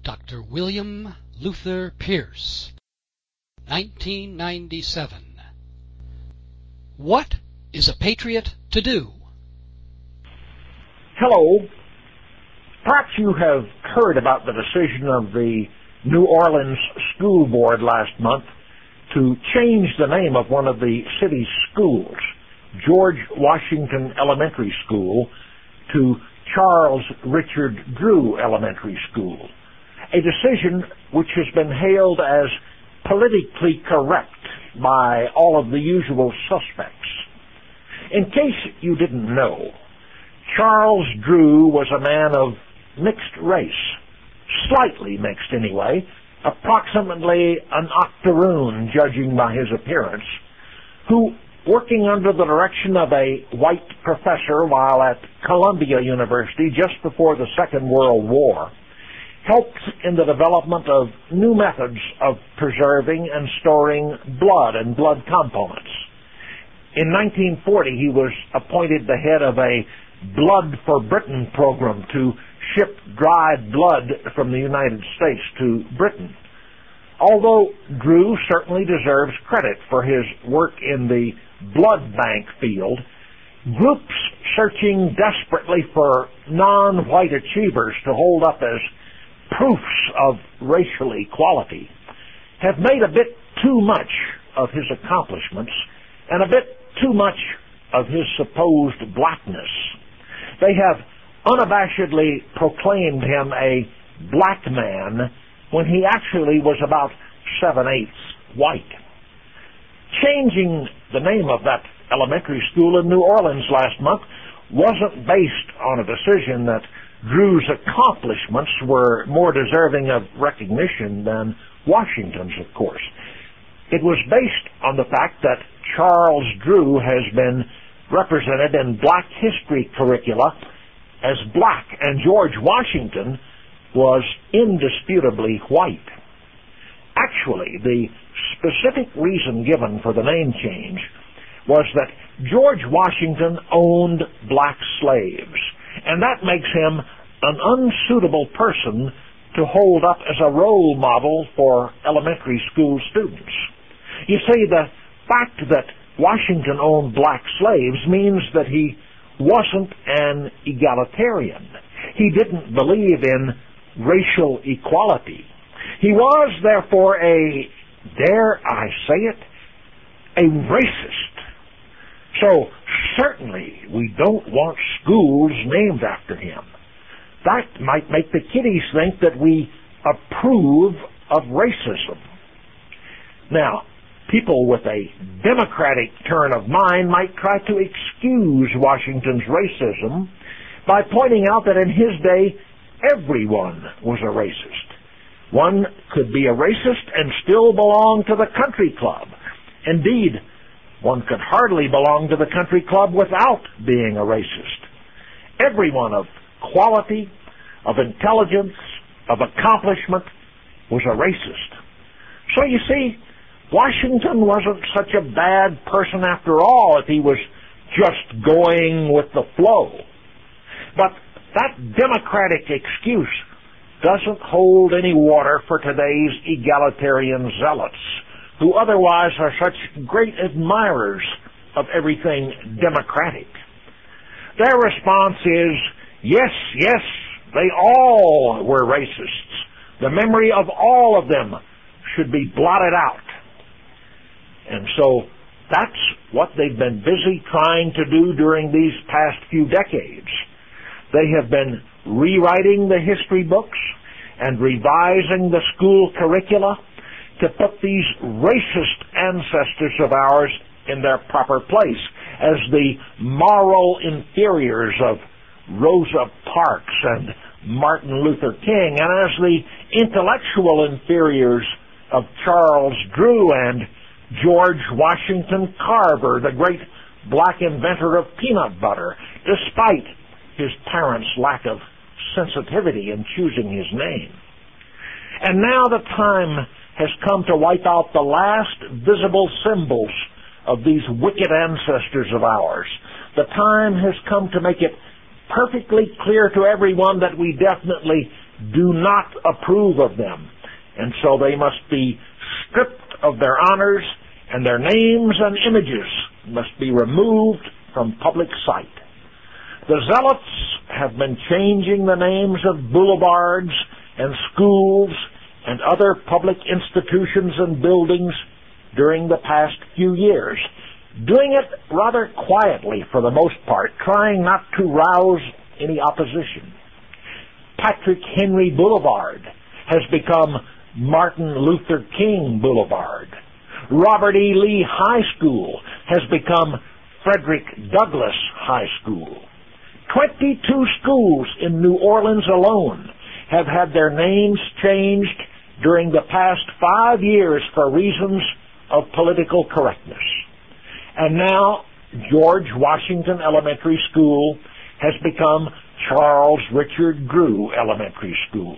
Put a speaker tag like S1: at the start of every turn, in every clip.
S1: Dr. William Luther Pierce, 1997. What is a patriot to do?
S2: Hello. Perhaps you have heard about the decision of the New Orleans School Board last month to change the name of one of the city's schools, George Washington Elementary School, to Charles Richard Drew Elementary School, a decision which has been hailed as politically correct by all of the usual suspects. In case you didn't know, Charles Drew was a man of mixed race, slightly mixed anyway, approximately an octoroon judging by his appearance, who, working under the direction of a white professor while at Columbia University just before the Second World War, helped in the development of new methods of preserving and storing blood and blood components. In 1940, he was appointed the head of a Blood for Britain program to ship dried blood from the United States to Britain. Although Drew certainly deserves credit for his work in the blood bank field, groups searching desperately for non-white achievers to hold up as proofs of racial equality have made a bit too much of his accomplishments and a bit too much of his supposed blackness. They have unabashedly proclaimed him a black man when he actually was about 7/8 white. Changing the name of that elementary school in New Orleans last month wasn't based on a decision that Drew's accomplishments were more deserving of recognition than Washington's, of course. It was based on the fact that Charles Drew has been represented in black history curricula as black, and George Washington was indisputably white. Actually, the specific reason given for the name change was that George Washington owned black slaves, and that makes him an unsuitable person to hold up as a role model for elementary school students. You see, the fact that Washington owned black slaves means that he wasn't an egalitarian. He didn't believe in racial equality. He was, therefore, dare I say it, a racist. So, certainly, we don't want schools named after him. That might make the kiddies think that we approve of racism. Now, people with a democratic turn of mind might try to excuse Washington's racism by pointing out that in his day, everyone was a racist. One could be a racist and still belong to the country club. Indeed, one could hardly belong to the country club without being a racist. Everyone of quality, of intelligence, of accomplishment was a racist. So you see, Washington wasn't such a bad person after all if he was just going with the flow. But that democratic excuse doesn't hold any water for today's egalitarian zealots, who otherwise are such great admirers of everything democratic. Their response is, yes, they all were racists. The memory of all of them should be blotted out. And so that's what they've been busy trying to do during these past few decades. They have been rewriting the history books and revising the school curricula to put these racist ancestors of ours in their proper place as the moral inferiors of Rosa Parks and Martin Luther King, and as the intellectual inferiors of Charles Drew and George Washington Carver, the great black inventor of peanut butter, despite his parents' lack of sensitivity in choosing his name. And now the time has come to wipe out the last visible symbols of these wicked ancestors of ours. The time has come to make it perfectly clear to everyone that we definitely do not approve of them, and so they must be stripped of their honors, and their names and images must be removed from public sight. The zealots have been changing the names of boulevards and schools and other public institutions and buildings during the past few years, doing it rather quietly for the most part, trying not to rouse any opposition. Patrick Henry Boulevard has become Martin Luther King Boulevard. Robert E. Lee High School has become Frederick Douglass High School. 22 schools in New Orleans alone have had their names changed during the past 5 years for reasons of political correctness. And now George Washington Elementary School has become Charles Richard Grew Elementary School.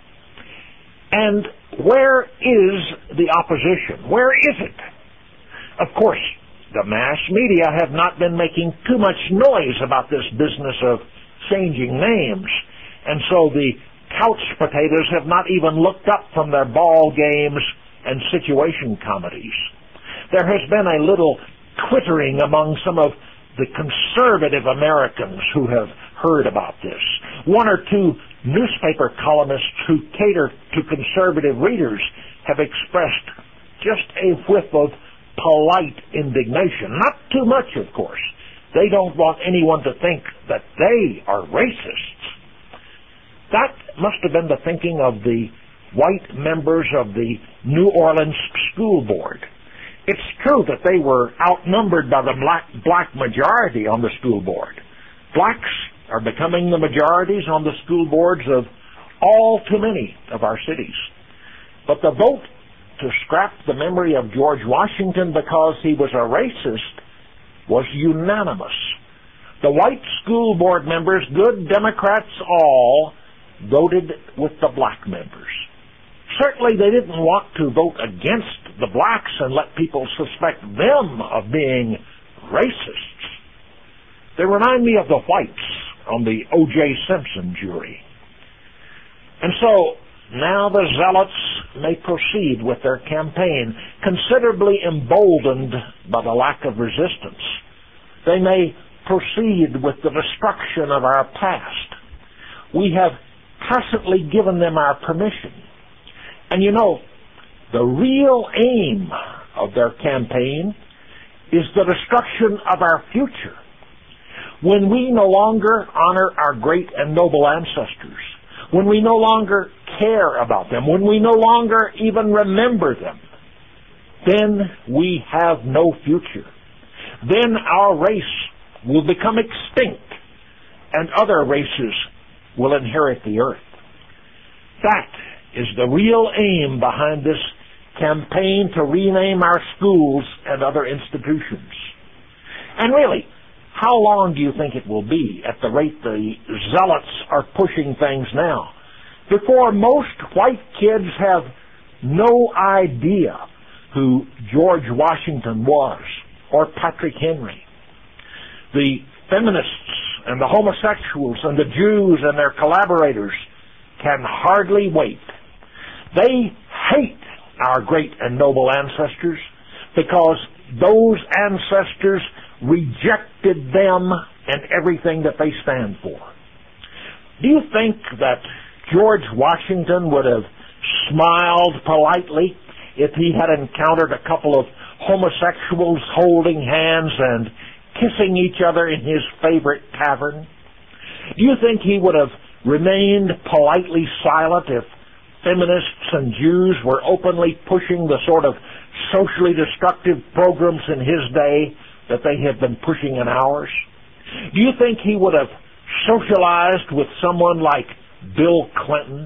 S2: And where is the opposition? Where is it? Of course, the mass media have not been making too much noise about this business of changing names, and so the couch potatoes have not even looked up from their ball games and situation comedies. There has been a little twittering among some of the conservative Americans who have heard about this. One or two newspaper columnists who cater to conservative readers have expressed just a whiff of polite indignation. Not too much, of course. They don't want anyone to think that they are racists. That must have been the thinking of the white members of the New Orleans School Board. It's true that they were outnumbered by the black majority on the school board. Blacks are becoming the majorities on the school boards of all too many of our cities. But the vote to scrap the memory of George Washington because he was a racist was unanimous. The white school board members, good Democrats all, voted with the black members. Certainly they didn't want to vote against the blacks and let people suspect them of being racists. They remind me of the whites on the O.J. Simpson jury. And so now the zealots may proceed with their campaign, considerably emboldened by the lack of resistance. They may proceed with the destruction of our past. We have tacitly given them our permission. And you know, the real aim of their campaign is the destruction of our future. When we no longer honor our great and noble ancestors, when we no longer care about them, when we no longer even remember them, then we have no future. Then our race will become extinct and other races will inherit the earth. That is the real aim behind this campaign to rename our schools and other institutions. And really, how long do you think it will be, at the rate the zealots are pushing things now, before most white kids have no idea who George Washington was or Patrick Henry? The feminists and the homosexuals and the Jews and their collaborators can hardly wait. They hate our great and noble ancestors because those ancestors rejected them and everything that they stand for. Do you think that George Washington would have smiled politely if he had encountered a couple of homosexuals holding hands and kissing each other in his favorite tavern? Do you think he would have remained politely silent if feminists and Jews were openly pushing the sort of socially destructive programs in his day that they have been pushing in ours? Do you think he would have socialized with someone like Bill Clinton?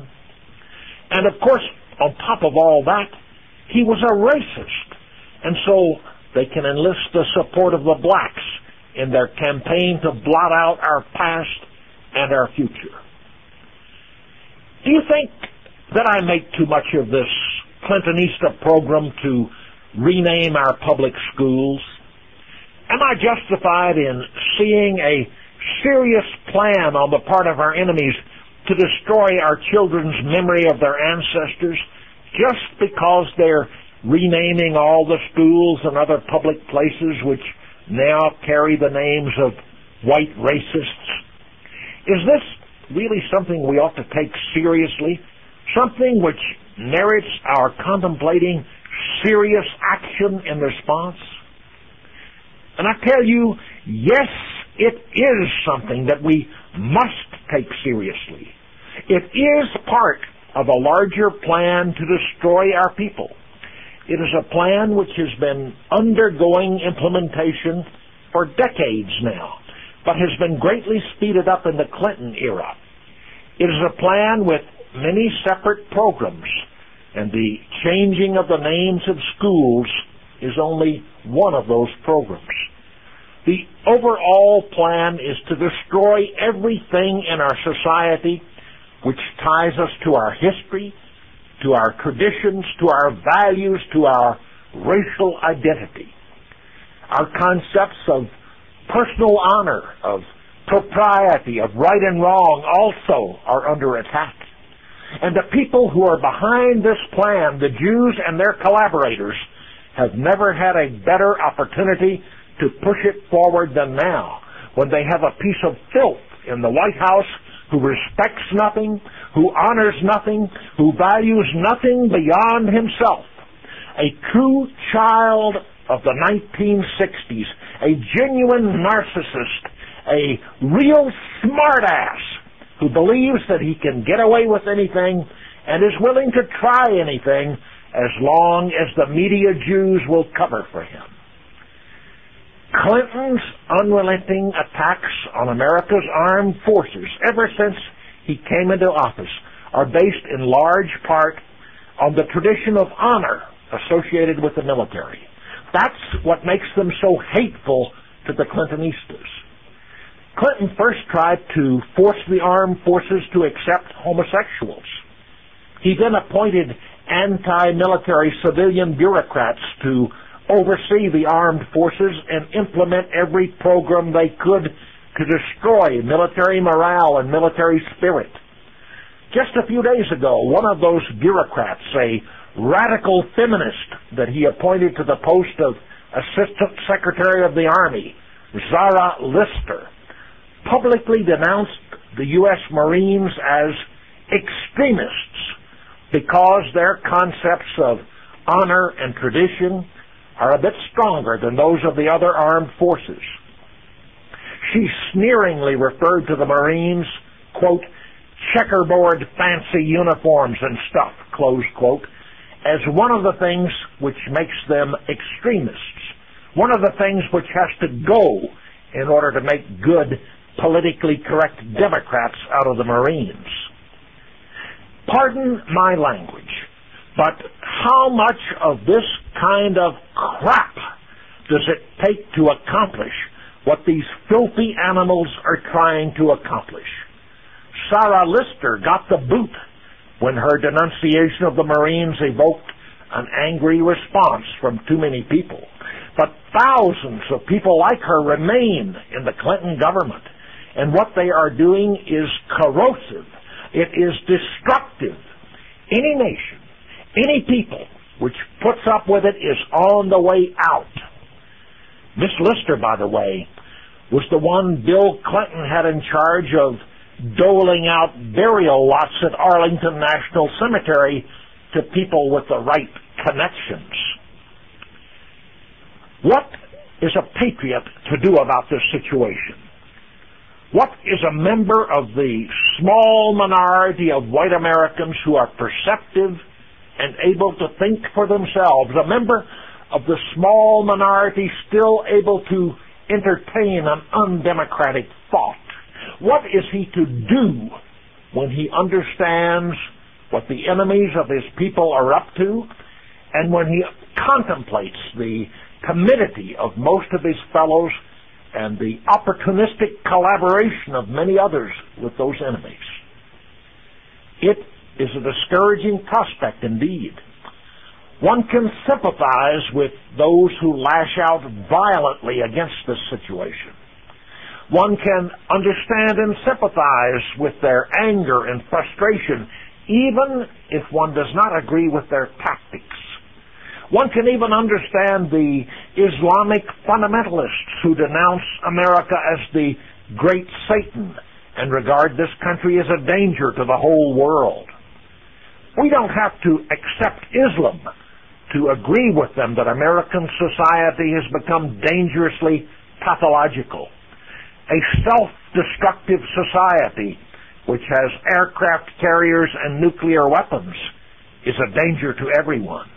S2: And of course, on top of all that, he was a racist. And so they can enlist the support of the blacks in their campaign to blot out our past and our future. Do you think that I make too much of this Clintonista program to rename our public schools? Am I justified in seeing a serious plan on the part of our enemies to destroy our children's memory of their ancestors just because they're renaming all the schools and other public places which now carry the names of white racists? Is this really something we ought to take seriously? Something which merits our contemplating serious action in response? And I tell you, yes, it is something that we must take seriously. It is part of a larger plan to destroy our people. It is a plan which has been undergoing implementation for decades now, but has been greatly speeded up in the Clinton era. It is a plan with many separate programs, and the changing of the names of schools is only one of those programs. The overall plan is to destroy everything in our society which ties us to our history, to our traditions, to our values, to our racial identity. Our concepts of personal honor, of propriety, of right and wrong also are under attack. And the people who are behind this plan, the Jews and their collaborators, have never had a better opportunity to push it forward than now, when they have a piece of filth in the White House who respects nothing, who honors nothing, who values nothing beyond himself. A true child of the 1960s, a genuine narcissist, a real smartass who believes that he can get away with anything and is willing to try anything as long as the media Jews will cover for him. Clinton's unrelenting attacks on America's armed forces ever since he came into office are based in large part on the tradition of honor associated with the military. That's what makes them so hateful to the Clintonistas. Clinton first tried to force the armed forces to accept homosexuals. He then appointed anti-military civilian bureaucrats to oversee the armed forces and implement every program they could to destroy military morale and military spirit. Just a few days ago, one of those bureaucrats, a radical feminist that he appointed to the post of Assistant Secretary of the Army, Zara Lister, publicly denounced the U.S. Marines as extremists because their concepts of honor and tradition are a bit stronger than those of the other armed forces. She sneeringly referred to the Marines, quote, checkerboard fancy uniforms and stuff, close quote, as one of the things which makes them extremists, one of the things which has to go in order to make good politically correct Democrats out of the Marines. Pardon my language, but how much of this kind of crap does it take to accomplish what these filthy animals are trying to accomplish? Sarah Lister got the boot when her denunciation of the Marines evoked an angry response from too many people. But thousands of people like her remain in the Clinton government, and what they are doing is corrosive. It is destructive. Any nation, any people which puts up with it is on the way out. Miss Lister, by the way, was the one Bill Clinton had in charge of doling out burial lots at Arlington National Cemetery to people with the right connections. What is a patriot to do about this situation? What is a member of the small minority of white Americans who are perceptive and able to think for themselves, a member of the small minority still able to entertain an undemocratic thought? What is he to do when he understands what the enemies of his people are up to, and when he contemplates the timidity of most of his fellows and the opportunistic collaboration of many others with those enemies? It is a discouraging prospect indeed. One can sympathize with those who lash out violently against this situation. One can understand and sympathize with their anger and frustration, even if one does not agree with their tactics. One can even understand the Islamic fundamentalists who denounce America as the great Satan and regard this country as a danger to the whole world. We don't have to accept Islam to agree with them that American society has become dangerously pathological. A self-destructive society which has aircraft carriers and nuclear weapons is a danger to everyone.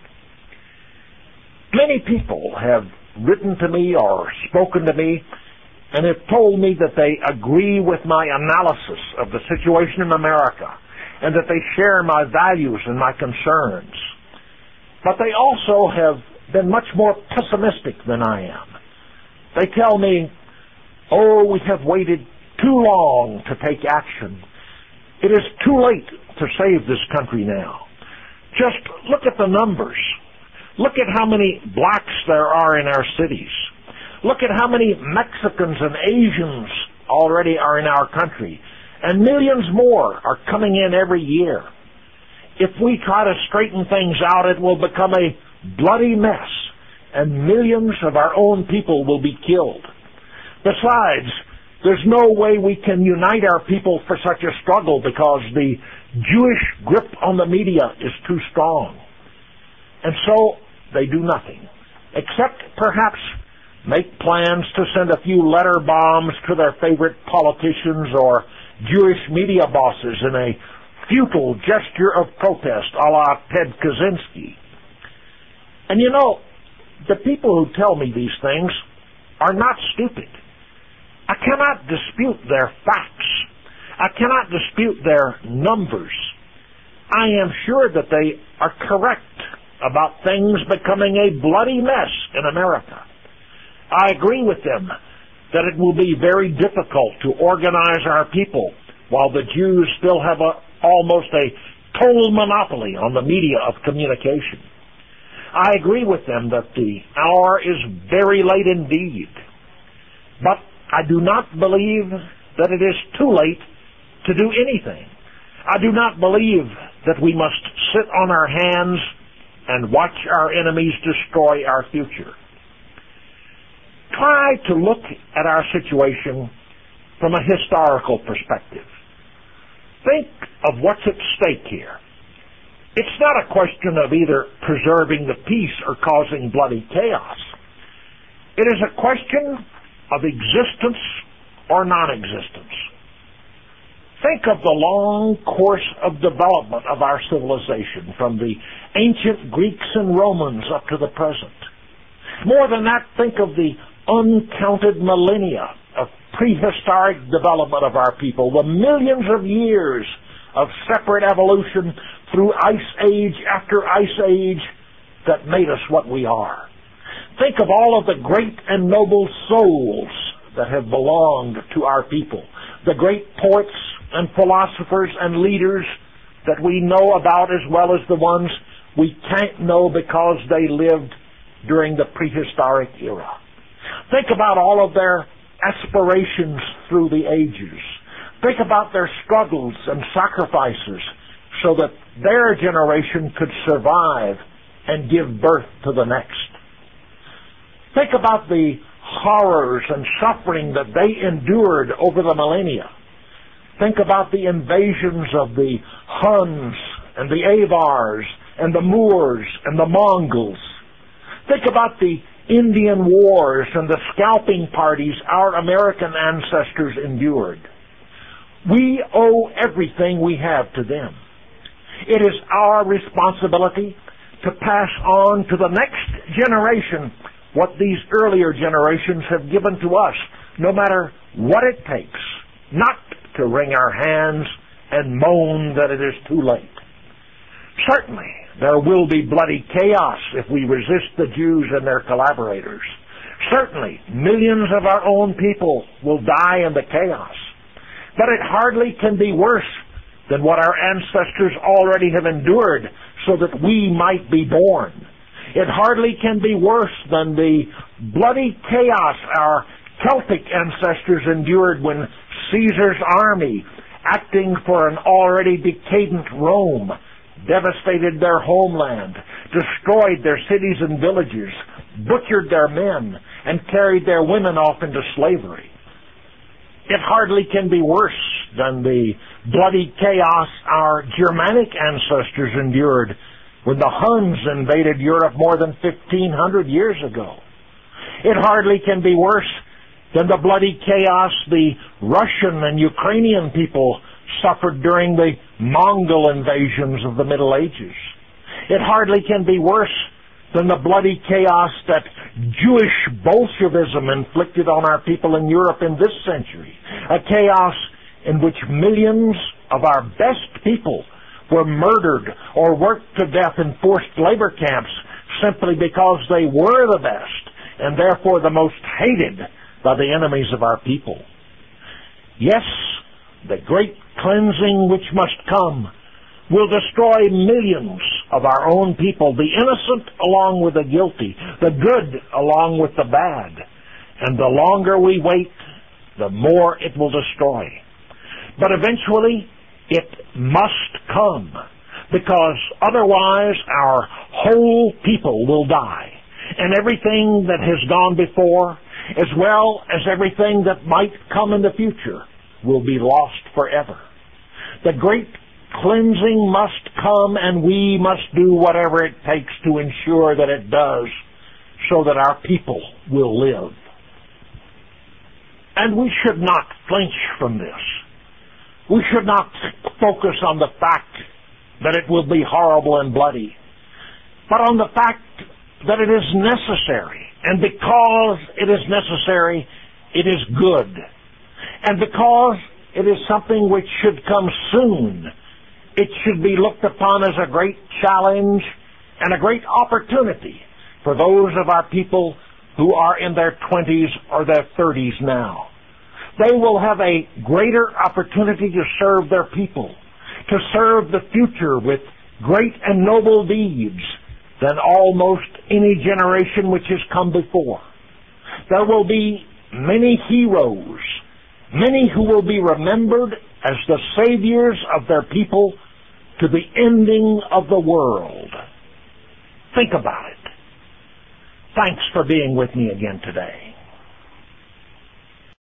S2: Many people have written to me or spoken to me and have told me that they agree with my analysis of the situation in America and that they share my values and my concerns. But they also have been much more pessimistic than I am. They tell me, "Oh, we have waited too long to take action. It is too late to save this country now. Just look at the numbers. Look at how many blacks there are in our cities. Look at how many Mexicans and Asians already are in our country. And millions more are coming in every year. If we try to straighten things out, it will become a bloody mess, and millions of our own people will be killed. Besides, there's no way we can unite our people for such a struggle because the Jewish grip on the media is too strong." And so they do nothing, except perhaps make plans to send a few letter bombs to their favorite politicians or Jewish media bosses in a futile gesture of protest a la Ted Kaczynski. And you know, the people who tell me these things are not stupid. I cannot dispute their facts. I cannot dispute their numbers. I am sure that they are correct about things becoming a bloody mess in America. I agree with them that it will be very difficult to organize our people while the Jews still have almost a total monopoly on the media of communication. I agree with them that the hour is very late indeed. But I do not believe that it is too late to do anything. I do not believe that we must sit on our hands and watch our enemies destroy our future. Try to look at our situation from a historical perspective. Think of what's at stake here. It's not a question of either preserving the peace or causing bloody chaos. It is a question of existence or non-existence. Think of the long course of development of our civilization from the ancient Greeks and Romans up to the present. More than that, think of the uncounted millennia of prehistoric development of our people, the millions of years of separate evolution through ice age after ice age that made us what we are. Think of all of the great and noble souls that have belonged to our people, the great poets and philosophers and leaders that we know about as well as the ones we can't know because they lived during the prehistoric era. Think about all of their aspirations through the ages. Think about their struggles and sacrifices so that their generation could survive and give birth to the next. Think about the horrors and suffering that they endured over the millennia. Think about the invasions of the Huns and the Avars and the Moors and the Mongols. Think about the Indian wars and the scalping parties our American ancestors endured. We owe everything we have to them. It is our responsibility to pass on to the next generation what these earlier generations have given to us, no matter what it takes, not to wring our hands and moan that it is too late. Certainly, there will be bloody chaos if we resist the Jews and their collaborators. Certainly, millions of our own people will die in the chaos. But it hardly can be worse than what our ancestors already have endured so that we might be born. It hardly can be worse than the bloody chaos our Celtic ancestors endured when Caesar's army, acting for an already decadent Rome, devastated their homeland, destroyed their cities and villages, butchered their men, and carried their women off into slavery. It hardly can be worse than the bloody chaos our Germanic ancestors endured when the Huns invaded Europe more than 1,500 years ago. It hardly can be worse than the bloody chaos the Russian and Ukrainian people suffered during the Mongol invasions of the Middle Ages. It hardly can be worse than the bloody chaos that Jewish Bolshevism inflicted on our people in Europe in this century, a chaos in which millions of our best people were murdered or worked to death in forced labor camps simply because they were the best and therefore the most hated by the enemies of our people. Yes, the great cleansing which must come will destroy millions of our own people, the innocent along with the guilty, the good along with the bad. And the longer we wait, the more it will destroy. But eventually, it must come, because otherwise our whole people will die. And everything that has gone before, as well as everything that might come in the future, will be lost forever. The great cleansing must come, and we must do whatever it takes to ensure that it does, so that our people will live. And we should not flinch from this. We should not focus on the fact that it will be horrible and bloody, but on the fact that it is necessary. And because it is necessary, it is good. And because it is something which should come soon, it should be looked upon as a great challenge and a great opportunity for those of our people who are in their 20s or their 30s now. They will have a greater opportunity to serve their people, to serve the future with great and noble deeds than almost any generation which has come before. There will be many heroes, many who will be remembered as the saviors of their people to the ending of the world. Think about it. Thanks for being with me again today.